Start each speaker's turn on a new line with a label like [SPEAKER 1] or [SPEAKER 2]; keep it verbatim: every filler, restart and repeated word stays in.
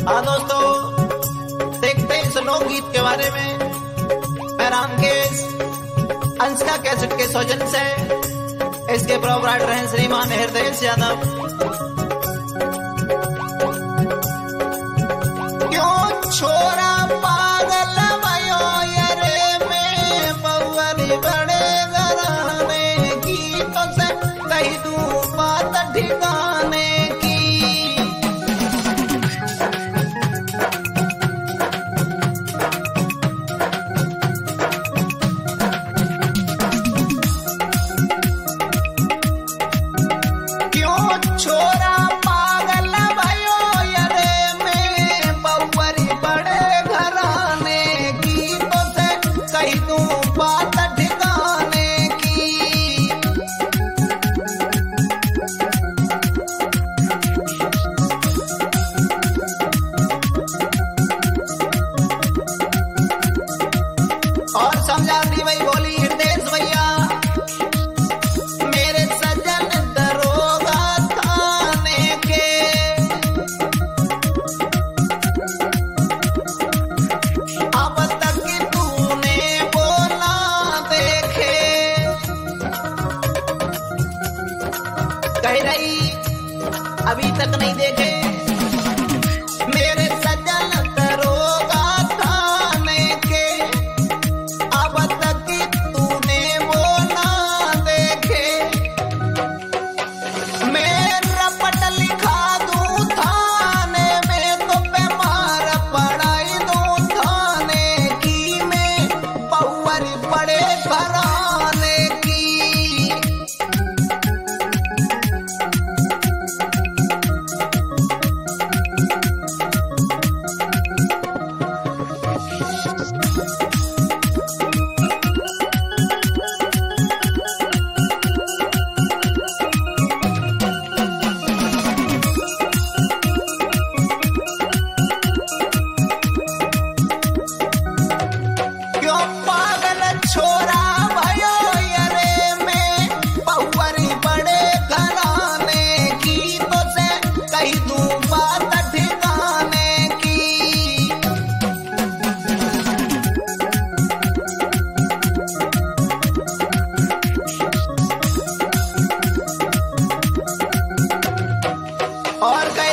[SPEAKER 1] हाँ दोस्तों, देखते हैं इस लोकगीत के बारे में। मैं रामकेश अंशिका कैसेट के सौजन से इसके प्रोपराइटर हैं श्रीमान हृदय यादव। क्यों छोरा पागल भयो यरे में बउअरी बड़े घराने की, तो से कही दूं बात ठिकाने की। छोरा पागल भयो यरे में बउअरी बड़े घराने की, तो से कही दूं बात ठिकाने की। और समझा दी भाई बोली हृदय भैया, मेरे सजन कह रही अभी तक नहीं देखे। मेरे सजन दरोगा थाने के, अब तक तूने वो ना देखे। मेरा पट लिखा दूं थाने में, तो बीमार पढ़ाई दूं थाने की। मैं बउअरी बड़े घराने की। छोरा भयो यरे में बउअरी बड़े घराने की, तो से कही दूं बात ठिकाने की। और